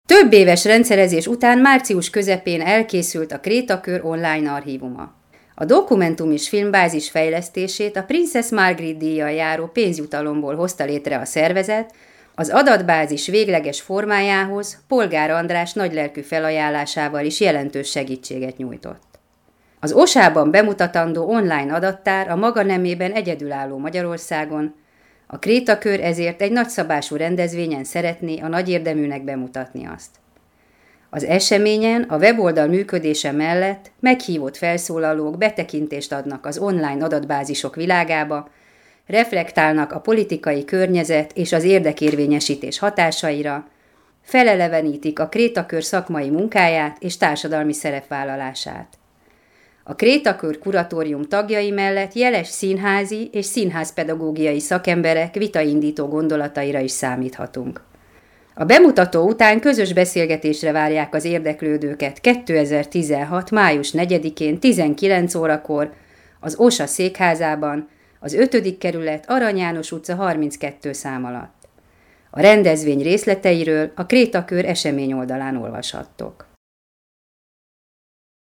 Több éves rendszerezés után március közepén elkészült a Krétakör online archívuma. A dokumentum és filmbázis fejlesztését a Princess Margaret díjjal járó pénzjutalomból hozta létre a szervezet, az adatbázis végleges formájához Polgár András nagylelkű felajánlásával is jelentős segítséget nyújtott. Az OSA-ban bemutatandó online adattár a maga nemében egyedülálló Magyarországon, a Krétakör ezért egy nagyszabású rendezvényen szeretné a nagy érdeműnek bemutatni azt. Az eseményen a weboldal működése mellett meghívott felszólalók betekintést adnak az online adatbázisok világába, reflektálnak a politikai környezet és az érdekérvényesítés hatásaira, felelevenítik a Krétakör szakmai munkáját és társadalmi szerepvállalását. A Krétakör kuratórium tagjai mellett jeles színházi és színházpedagógiai szakemberek vitaindító gondolataira is számíthatunk. A bemutató után közös beszélgetésre várják az érdeklődőket 2016. május 4-én 19 órakor az OSA székházában, az 5. kerület Arany János utca 32 szám alatt. A rendezvény részleteiről a Krétakör esemény oldalán olvashattok.